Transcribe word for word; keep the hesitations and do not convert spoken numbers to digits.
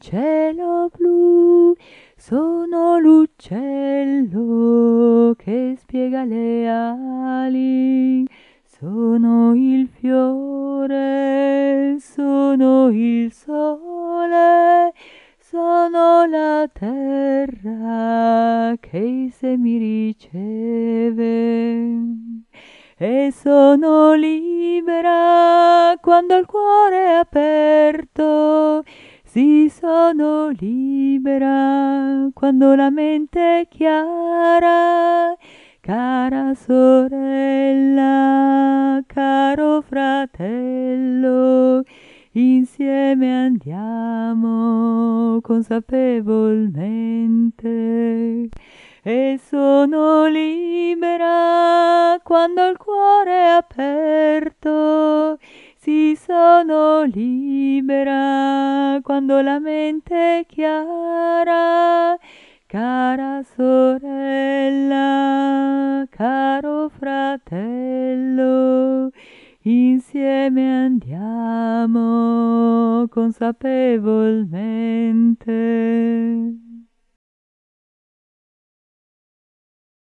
cielo blu, sono l'uccello che spiega le ali, sono il fiore, sono il sole, sono la terra che i semi riceve. E sono libera quando il cuore è aperto, sì, sono libera quando la mente è chiara. Cara sorella, caro fratello, insieme andiamo consapevolmente. E sono libera quando il cuore è aperto, sì, sono libera quando la mente è chiara. Cara sorella, caro fratello, insieme andiamo consapevolmente.